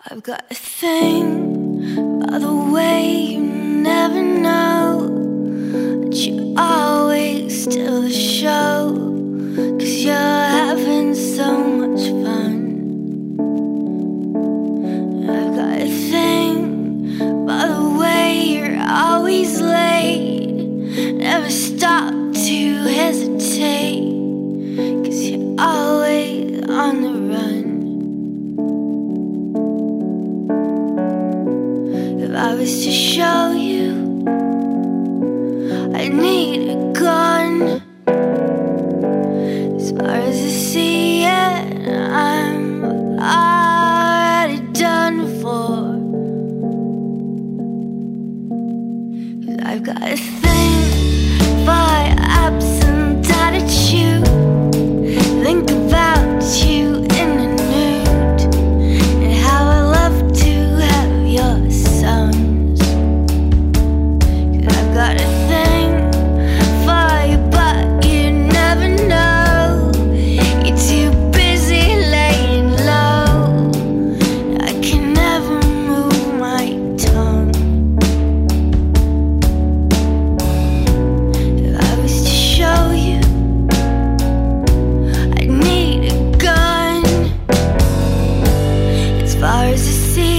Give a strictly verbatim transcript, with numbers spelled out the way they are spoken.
I've got a thing, by the way you never know that you always steal the show, 'cause you're having so much fun. I've got a thing, by the way you're always late, never stop to hesitate, 'cause you're always on the run. If I was to show you, I need a gun. As far as I see it, I'm already done for. 'Cause I've got a thing for absent attitude. Think about you in the nude, and how I love to have your sons. 'Cause I've got a thing for you, but you never know. You're too busy laying low. I can never move my tongue. If I was to show you, I need a gun. As far as I see